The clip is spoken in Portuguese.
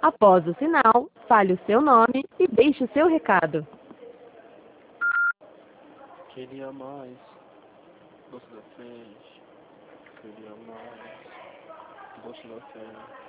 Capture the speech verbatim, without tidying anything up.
Após o sinal, fale o seu nome e deixe o seu recado. Queria mais doce da frente. Queria mais doce da frente.